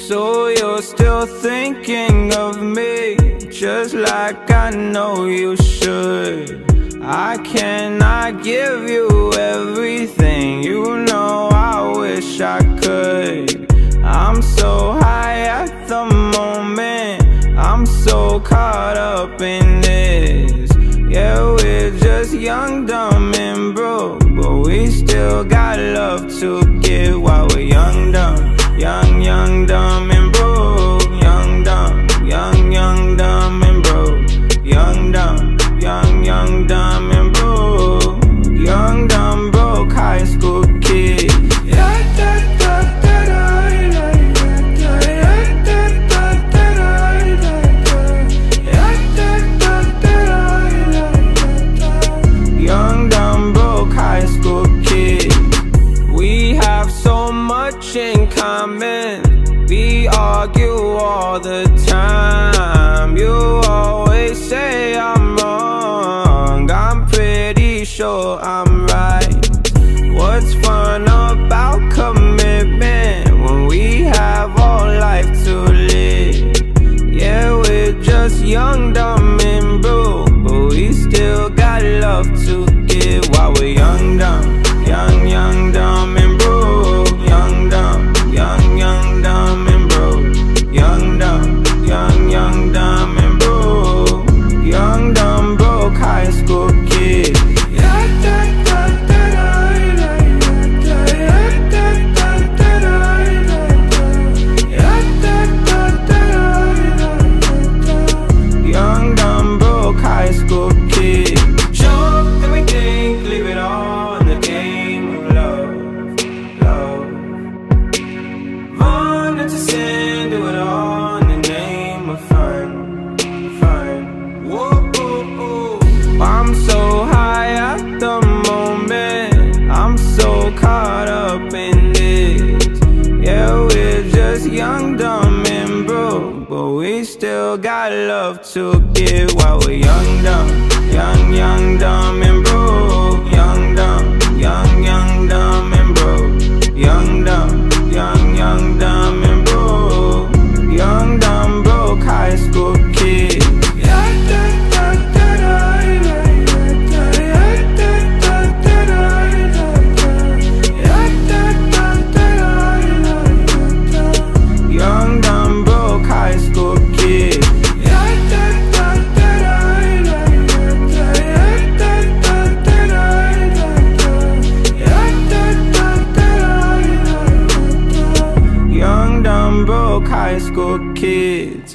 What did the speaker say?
So you're still thinking of me, just like I know you should. I cannot give you everything, you know I wish I could. I'm so high at the moment, I'm so caught up in this. Yeah, we're just young, dumb, and broke, but we still got love to give while we're young, dumb. Young, young, dumb, and broke. Young, dumb, young, dumb, and broke. Young, dumb, young, dumb, and broke. Young, dumb, broke high school kid. Young, dumb, broke high school kid. We have so much in common. We argue all the time. You always say I'm wrong, I'm pretty sure I'm right. What's fun about commitment when we have all life to live? Yeah, we're just young, dumb, and broke, but we still got love to give while we're young, dumb. Young, dumb, and broke. Young, dumb, young, dumb, and broke. Young, dumb, young, dumb, and broke. Young, dumb, broke high school kid. Young, dumb, broke high school kid. Show everything, leave it all in the game of love. Run into sin, do it all in the name of fun. Whoa, oh, oh. I'm so high at the moment, I'm so caught up in this. Yeah, we're just young, dumb, and broke, but we still got love to give while we're young, dumb. Young, dumb, and broke. Young, dumb, young, dumb, and broke. Young, dumb, young, dumb, and broke. Young, dumb, broke high school kid. Young, dumb, broke high school kid. Young, dumb, broke high school kids.